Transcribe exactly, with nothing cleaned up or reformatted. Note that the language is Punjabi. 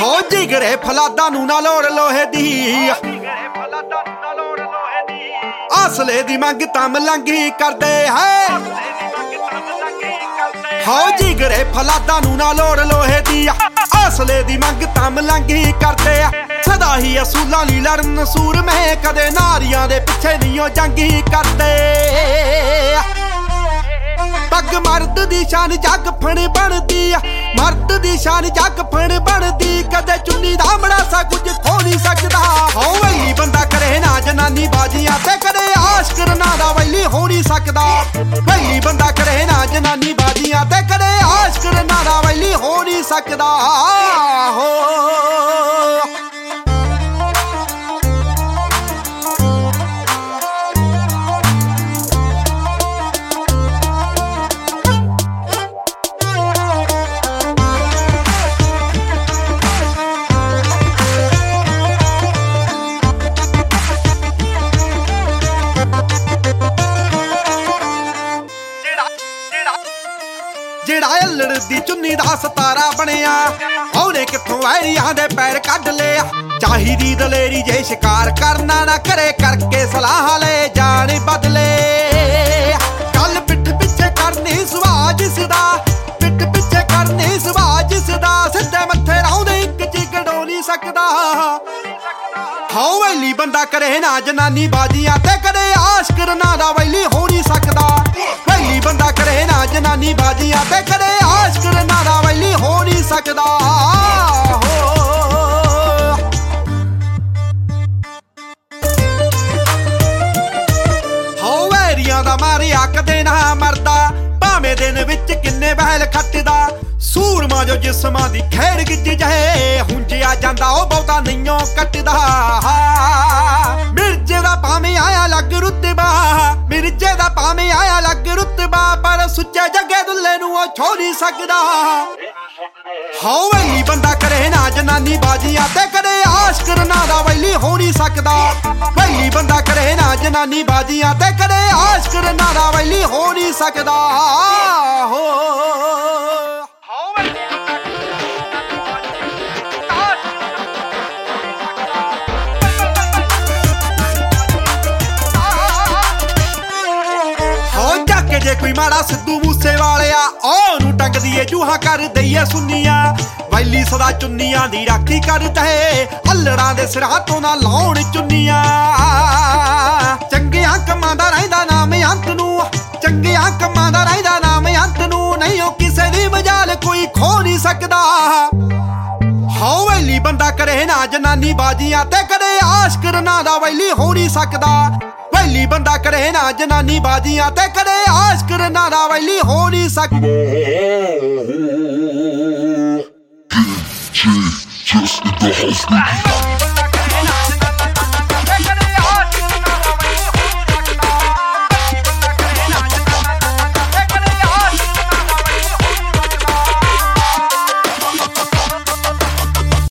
ਹੋ ਜਿਗਰੇ ਫਲਾਦਾਂ ਨੂੰ ਨਾ ਲੋੜ ਲੋਹੇ ਦੀ, ਆਸਲੇ ਦੀ ਮੰਗ ਤਾਂ ਮਲੰਗੀ ਕਰਦੇ ਹੈ। ਹੋ ਜਿਗਰੇ ਫਲਾਦਾਂ ਨੂੰ ਨਾ ਲੋੜ ਲੋਹੇ ਦੀ, ਆਸਲੇ ਦੀ ਮੰਗ ਤਾਂ ਮਲੰਗੀ ਕਰਦੇ ਆ। ਸਦਾ ਹੀ ਅਸੂਲਾਂ ਲਈ ਲੜਨ ਸੂਰਮੇ, ਕਦੇ ਨਾਰੀਆਂ ਦੇ ਪਿੱਛੇ ਨਹੀਂ ਉਹ ਜੰਗੀ ਕਰਦੇ। ਪੱਗ ਮਰਦ ਦੀ ਸ਼ਾਨ ਜੱਗ ਫਣ ਬਣਦੀ ਆ, ਮਰਦ ਦੀ ਸ਼ਾਨ ਜੱਗ ਫਣ ਬਣਦੀ। ਕਦੇ ਚੁੰਨੀ ਦਾ ਮੜਾਸਾ ਕੁਝ ਖੋ ਨਹੀਂ ਸਕਦਾ। ਹੋ ਵੈਲੀ ਬੰਦਾ ਕਰੇ ਨਾ ਜਨਾਨੀ ਬਾਜ਼ੀਆਂ ਤੇ, ਕਦੇ ਆਸ਼ਕ ਰਨਾ ਦਾ ਵੈਲੀ ਹੋ ਨਹੀਂ ਸਕਦਾ। ਵੈਲੀ ਬੰਦਾ ਕਰੇ ਨਾ ਜਨਾਨੀ ਬਾਜ਼ੀਆਂ ਤੇ, ਕਦੇ ਆਸ਼ਕ ਰਨਾ ਦਾ ਵੈਲੀ ਹੋ ਨਹੀਂ ਸਕਦਾ। ਹੋ ਜਿਹੜਾ ਅਲੜ ਦੀ ਚੁੰਨੀ ਦਾ ਸਤਾਰਾ ਬਣਿਆ, ਉਹਨੇ ਕਿੱਥੋਂ ਵੈਰੀਆਂ ਦੇ ਪੈਰ ਕੱਢ ਲਿਆ। ਚਾਹੀਦੀ ਦਲੇਰੀ ਜੇ ਸ਼ਿਕਾਰ ਕਰਨਾ ਨਾ ਕਰੇ, ਕਰਕੇ ਸਲਾਹ ਲੈ ਜਾਣ ਬਦਲੇ। ਕੱਲ ਪਿੱਠ ਪਿੱਛੇ ਕਰਨੀ ਸੁਭਾਅ ਜਿਸਦਾ, ਪਿੱਠ ਪਿੱਛੇ ਕਰਨੀ ਸੁਭਾਅ ਜਿਸਦਾ। ਸਿੱਧੇ ਮੱਥੇ ਰਾਉਂਦੇ ਇੱਕ ਚਿਗੜੋ ਨਹੀਂ ਸਕਦਾ। ਹੋ ਵੈਲੀ ਬੰਦਾ ਕਰੇ ਨਾ ਜਨਾਨੀ ਬਾਜ਼ੀਆਂ ਤੇ, ਕਦੇ ਆਸ਼ਕ ਰਨਾ ਦਾ ਵੈਲੀ ਹੋ ਨਹੀਂ ਸਕਦਾ। ਵੈਲੀ ਬੰਦਾ ਕਰੇ ਨਾ ਜਨਾਨੀ ਬਾਜ਼ੀਆਂ ਤੇ, ਕਦੇ ਆਸ਼ਕ ਰਨਾ ਦਾ ਵੈਲੀ ਹੋ ਨਹੀਂ ਸਕਦਾ। ਹੋ ਵੈਰੀਆਂ ਦਾ ਮਾਰਿਆ ਕਦੇ ਨਾ ਮਰਦਾ, ਭਾਵੇਂ ਦਿਨ ਵਿੱਚ ਕਿੰਨੇ ਬਹਿਲ ਖੱਟਦਾ। ਸੂਰਮਾ ਜੋ ਜਿਸਮਾਂ ਦੀ ਖੇਡ ਗਿੱਜ ਜਾਏ, ਹੁੰਜਿਆ ਜਾਂਦਾ ਉਹ ਬਹੁਤਾ ਨਹੀਂਓ ਕੱਟਦਾ। ਮਿਰਜੇ ਦਾ ਭਾਵੇਂ ਆਇਆ ਲੱਗ ਰੁਤਬਾ, ਮਿਰਜੇ ਦਾ ਭਾਵੇਂ ਆਇਆ ਲੱਗ ਰੁਤਬਾ, ਪਰ ਸੁੱਚੇ ਜੱਗੇ ਦੁੱਲੇ ਨੂੰ ਉਹ ਛੋ ਨਹੀਂ ਸਕਦਾ। ਹੋ ਵੈਲੀ ਬੰਦਾ ਕਰੇ ਨਾ ਜਨਾਨੀ ਬਾਜ਼ੀਆਂ ਤੇ, ਕਦੇ ਆਸ਼ਕ ਰਨਾ ਦਾ ਵੈਲੀ ਹੋ ਨਹੀਂ ਸਕਦਾ। ਵੈਲੀ ਬੰਦਾ ਕਰੇ ਨਾ ਜਨਾਨੀ ਬਾਜ਼ੀਆਂ ਤੇ, ਕਦੇ ਆਸ਼ਕ ਰਨਾ ਦਾ ਵੈਲੀ ਹੋ ਨਹੀਂ ਸਕਦਾ। ਹੋ ਜੇ ਕੋਈ ਮਾੜਾ ਸਿੱਧੂ ਮੂਸੇ ਵਾਲਿਆ, ਉਹਨੂੰ ਟੰਗਦੀ ਏ ਜੂਹਾਂ ਕਰ ਦਈਏ ਸੁੰਨੀਆਂ। ਵੈਲੀ ਸਦਾ ਚੁੰਨੀਆਂ ਦੀ ਰਾਖੀ ਕਰਦੇ, ਅਲੜਾਂ ਦੇ ਸਿਰਾਂ ਤੋਂ ਨਾ ਲਾਉਣ ਚੁੰਨੀਆਂ। ਚੰਗਿਆਂ ਕੰਮਾਂ ਦਾ ਰਹਿੰਦਾ ਨਾਮ ਅੰਤ ਨੂੰ, ਚੰਗਿਆਂ ਕੰਮਾਂ ਦਾ ਰਹਿੰਦਾ ਨਾਮ ਅੰਤ ਨੂੰ। ਨਹੀਂ ਉਹ ਕਿਸੇ ਦੀ ਮਜਾਲ ਕੋਈ ਖੋ ਨਹੀਂ ਸਕਦਾ। ਹੋ ਵੈਲੀ ਬੰਦਾ ਕਰੇ ਨਾ ਜਨਾਨੀ ਬਾਜ਼ੀਆਂ ਤੇ, ਕਦੇ ਆਸ਼ਕ ਰਨਾ ਦਾ ਵੈਲੀ ਹੋ ਨਹੀਂ ਸਕਦਾ। ਵੈਲੀ ਬੰਦਾ ਕਰੇ ਨਾ ਜਨਾਨੀ ਬਾਜ਼ੀਆਂ ਤੇ, ਕਦੇ ਆਸ਼ਕ ਰਨਾ ਦਾ ਵੈਲੀ ਹੋ ਨਹੀਂ ਸਕਦਾ। Just in the house.